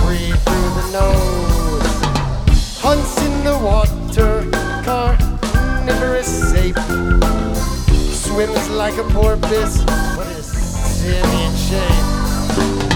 breathe through the nose. Hunts in the water, carnivorous ape. Swims like a porpoise, but is simian shape.